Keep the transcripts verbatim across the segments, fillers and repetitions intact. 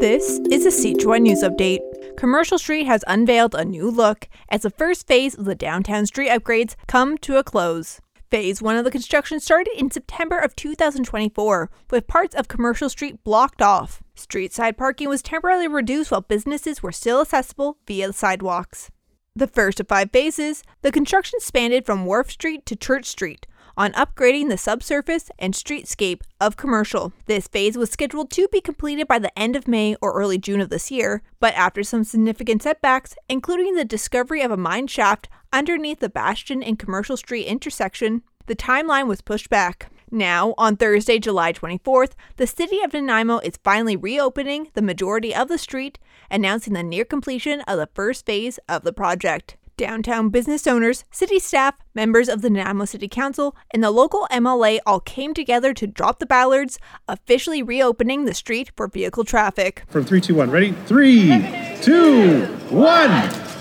This is a C H Y News Update. Commercial Street has unveiled a new look as the first phase of the downtown street upgrades come to a close. Phase one of the construction started in September of two thousand twenty-four, with parts of Commercial Street blocked off. Street-side parking was temporarily reduced while businesses were still accessible via the sidewalks. The first of five phases, the construction spanned from Wharf Street to Church Street, on upgrading the subsurface and streetscape of Commercial. This phase was scheduled to be completed by the end of May or early June of this year, but after some significant setbacks, including the discovery of a mine shaft underneath the Bastion and Commercial Street intersection, the timeline was pushed back. Now, on Thursday, July twenty-fourth, the city of Nanaimo is finally reopening the majority of the street, announcing the near completion of the first phase of the project. Downtown business owners, city staff, members of the Nanaimo City Council, and the local M L A all came together to drop the ballards, officially reopening the street for vehicle traffic. From three, two, one, ready? Three, two, one.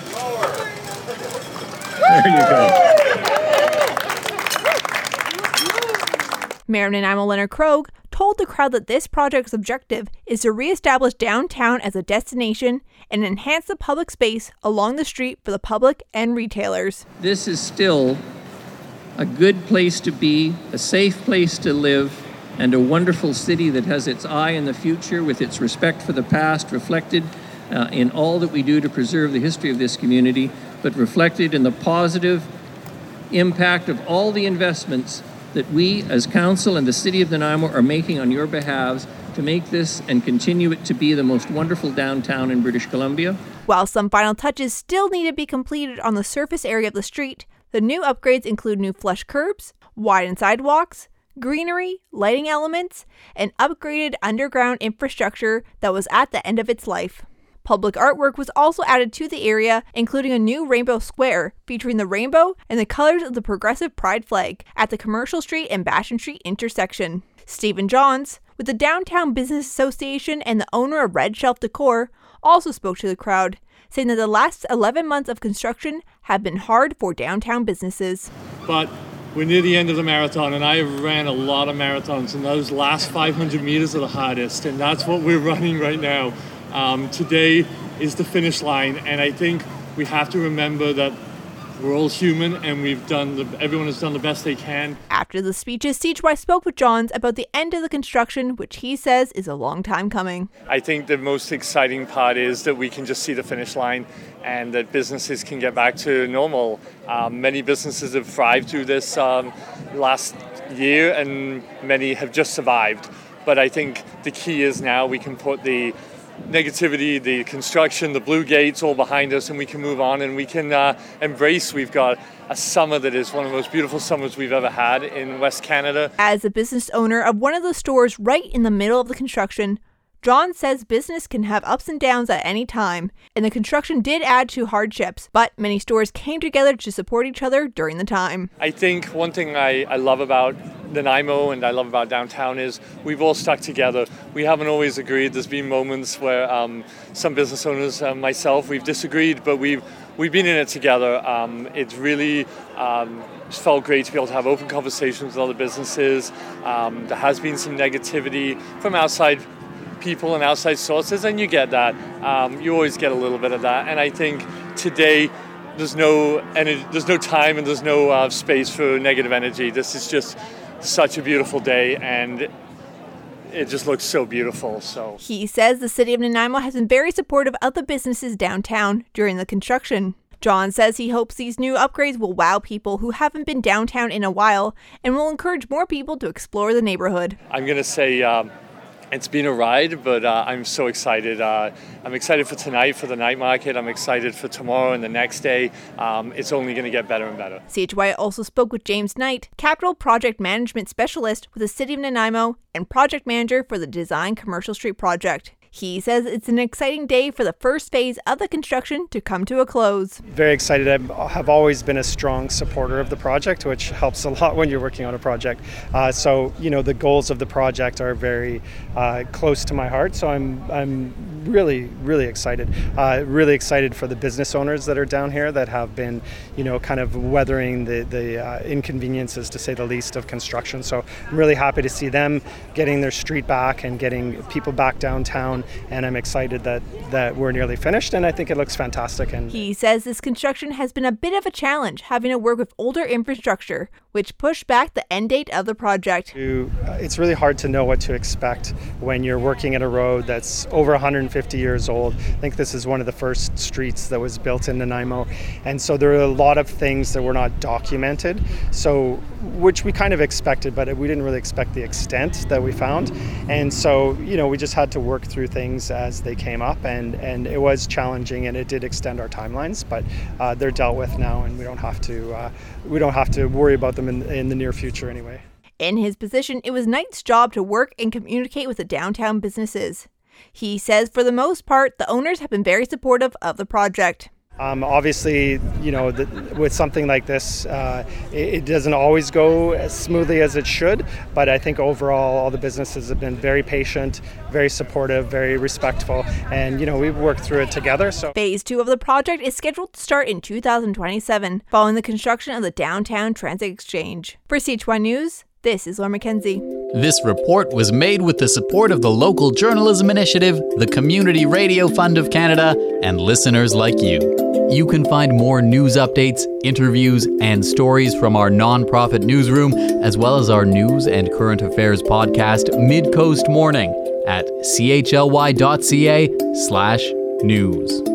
There you go. Mayor of Nanaimo Leonard Krogh told the crowd that this project's objective is to re-establish downtown as a destination and enhance the public space along the street for the public and retailers. This is still a good place to be, a safe place to live, and a wonderful city that has its eye in the future with its respect for the past reflected uh, in all that we do to preserve the history of this community, but reflected in the positive impact of all the investments that we as council and the city of Nanaimo are making on your behalves to make this and continue it to be the most wonderful downtown in British Columbia. While some final touches still need to be completed on the surface area of the street, the new upgrades include new flush curbs, widened sidewalks, greenery, lighting elements, and upgraded underground infrastructure that was at the end of its life. Public artwork was also added to the area, including a new rainbow square featuring the rainbow and the colors of the Progressive Pride flag at the Commercial Street and Bastion Street intersection. Stephen Johns, with the Downtown Business Association and the owner of Red Shelf Decor, also spoke to the crowd, saying that the last eleven months of construction have been hard for downtown businesses. But we're near the end of the marathon, and I ran a lot of marathons, and those last five hundred meters are the hardest, and that's what we're running right now. Um, today is the finish line, and I think we have to remember that we're all human, and we've done the, everyone has done the best they can. After the speeches, C H Y spoke with Johns about the end of the construction, which he says is a long time coming. I think the most exciting part is that we can just see the finish line and that businesses can get back to normal. Um, many businesses have thrived through this um, last year, and many have just survived. But I think the key is now we can put the negativity, the construction, the blue gates all behind us, and we can move on and we can uh, embrace. We've got a summer that is one of the most beautiful summers we've ever had in West Canada. As a business owner of one of the stores right in the middle of the construction, John says business can have ups and downs at any time, and the construction did add to hardships, but many stores came together to support each other during the time. I think one thing I, I love about Nanaimo and I love about downtown is we've all stuck together. We haven't always agreed. There's been moments where um, some business owners, uh, myself, we've disagreed, but we've we've been in it together. Um, it's really um, felt great to be able to have open conversations with other businesses. Um, there has been some negativity from outside people and outside sources, and you get that. Um, you always get a little bit of that, and I think today there's no energy, there's no time, and there's no uh, space for negative energy. This is just such a beautiful day, and it just looks so beautiful. So he says the city of Nanaimo has been very supportive of the businesses downtown during the construction. John says he hopes these new upgrades will wow people who haven't been downtown in a while and will encourage more people to explore the neighborhood. I'm going to say um, it's been a ride, but uh, I'm so excited. Uh, I'm excited for tonight, for the night market. I'm excited for tomorrow and the next day. Um, it's only going to get better and better. C H Y also spoke with James Knight, Capital Project Management Specialist with the City of Nanaimo and Project Manager for the Design Commercial Street Project. He says it's an exciting day for the first phase of the construction to come to a close. Very excited. I have always been a strong supporter of the project, which helps a lot when you're working on a project. Uh, so, you know, the goals of the project are very uh, close to my heart. So I'm I'm really, really excited. Uh, really excited for the business owners that are down here that have been, you know, kind of weathering the, the uh, inconveniences, to say the least, of construction. So I'm really happy to see them getting their street back and getting people back downtown down, and I'm excited that, that we're nearly finished, and I think it looks fantastic. And he says this construction has been a bit of a challenge, having to work with older infrastructure, which pushed back the end date of the project. It's really hard to know what to expect when you're working at a road that's over one hundred fifty years old. I think this is one of the first streets that was built in Nanaimo, and so there are a lot of things that were not documented, so which we kind of expected, but we didn't really expect the extent that we found. And so, you know, we just had to work through things as they came up, and, and it was challenging, and it did extend our timelines, but uh, they're dealt with now, and we don't have to uh, we don't have to worry about them in, in the near future anyway. In his position, it was Knight's job to work and communicate with the downtown businesses. He says for the most part, the owners have been very supportive of the project. Um, obviously, you know, the, with something like this, uh, it, it doesn't always go as smoothly as it should, but I think overall all the businesses have been very patient, very supportive, very respectful, and, you know, we've worked through it together. So Phase two of the project is scheduled to start in two thousand twenty-seven, following the construction of the Downtown Transit Exchange. For C H Y News, this is Laura McKenzie. This report was made with the support of the Local Journalism Initiative, the Community Radio Fund of Canada, and listeners like you. You can find more news updates, interviews, and stories from our nonprofit newsroom, as well as our news and current affairs podcast, Mid-Coast Morning, at chly.ca slash news.